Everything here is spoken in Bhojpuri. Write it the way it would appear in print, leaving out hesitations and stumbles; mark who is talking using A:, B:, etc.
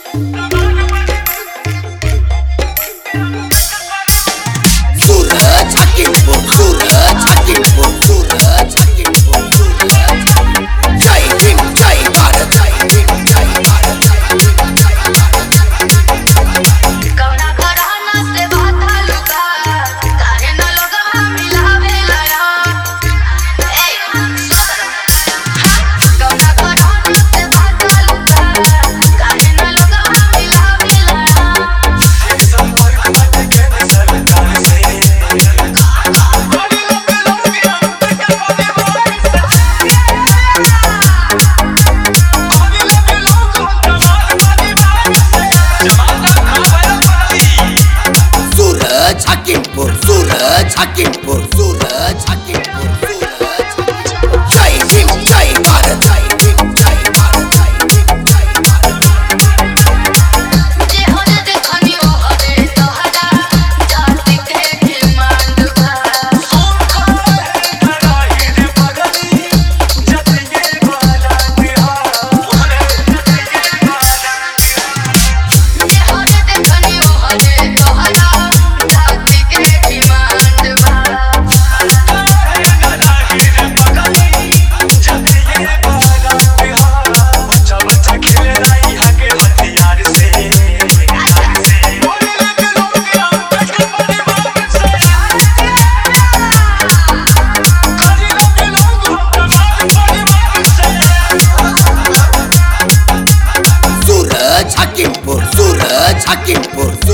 A: सूरज हकीमपुर सूरज हकीमपुर सूरज हकीमपुर सूरज जय हिंद जय भारत जय हिंद जय भारत
B: कवना घराना से बात हलुका काहे न लोगवा मिलावेला या ए कवना घराना से बात हलुका काहे न लोगवा मिलावेला
A: सूरज हकीमपुर सूरज हकीमपुर सूरज हकीमपुर सूरज जय हिंद जय भारत जय हिंद जय भारत जय हिंद जय भारत
B: जे होने देखनी ओ हरे तोहरा जाति के डिमांड बा जे होने देखनी ओ हरे तोहरा जाति के डिमांड बा
A: सूरज हकीमपुर सूरज हकीमपुर